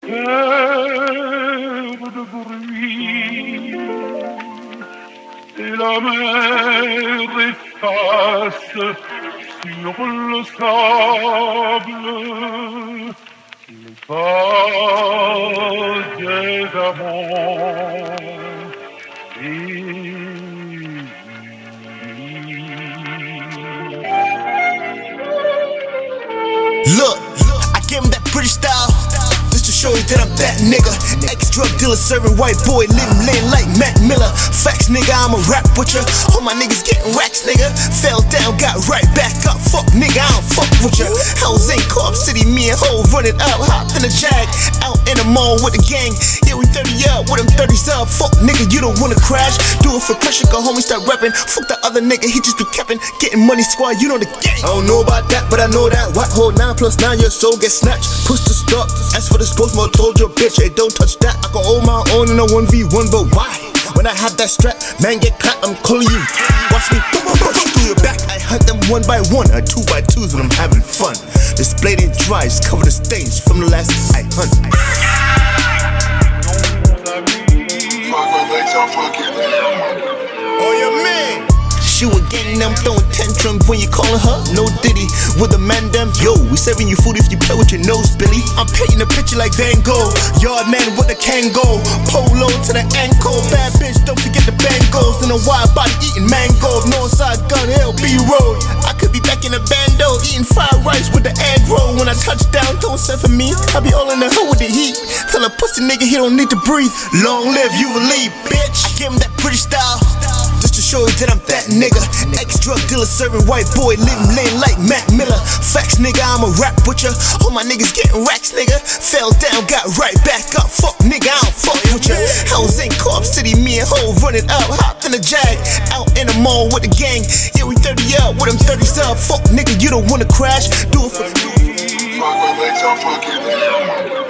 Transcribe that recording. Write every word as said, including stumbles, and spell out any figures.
Terre de bruit, et la mer efface sur le sable le pas des amants. Look, I gave him that British style, just to show you that I'm that nigga. Ex-drug dealer serving white boy, living lane like Mac Miller. Facts, nigga, I'm a rap butcher. All my niggas getting racks, nigga. Fell down, got right back up. Fuck, nigga, I don't fuck with ya. Hells ain't Corp City, me and Ho running up. Hopped in the Jag, out in the mall with the gang. Yeah, we thirty up, with them thirties up. Fuck, nigga, you don't wanna crash. Do it for pressure, go home and start rapping. Fuck the other nigga, he just be capping. Getting money, squad, you know the gang. I don't know about that, but I know that. What hold nine plus nine, your soul get snatched. Push to stop. As for the spokesman, told your bitch, hey, don't touch that. I can hold my own in a one v one, but why? When I have that strap, man get clapped, I'm calling you. Watch me through your back. I hunt them one by one, or two by twos when I'm having fun. This blade ain't dry, just cover the stains from the last I hunt. Oh, your man. She was getting them throwing tantrums when you calling her no Diddy. With a man them, yo, we serving you food if you play with your nose, Billy. I'm painting a picture like Van Gogh. Yard man with a Kango, polo to the ankle. Bad bitch, don't forget the bangles. In a wide body eating mangoes. Northside gun, L B road. I could be back in the bando, eating fried rice with the egg roll. When I touch down, don't send for me. I be all in the hood with the heat. Tell a pussy nigga he don't need to breathe. Long live you leave, bitch. I give him that British style, just to show you that I'm that nigga. Ex-drug dealer serving white boy, living lane like Mac Miller. Facts, nigga, I'm a rap butcher. All my niggas getting racks, nigga. Fell down, got right back up. Fuck, nigga, I don't fuck with ya. Hells ain't Corp City, me and Ho running up. Hopped in the Jag, out in the mall with the gang. Yeah, we thirty up, with them thirties up. Fuck, nigga, you don't wanna crash. Do it for. Fuck,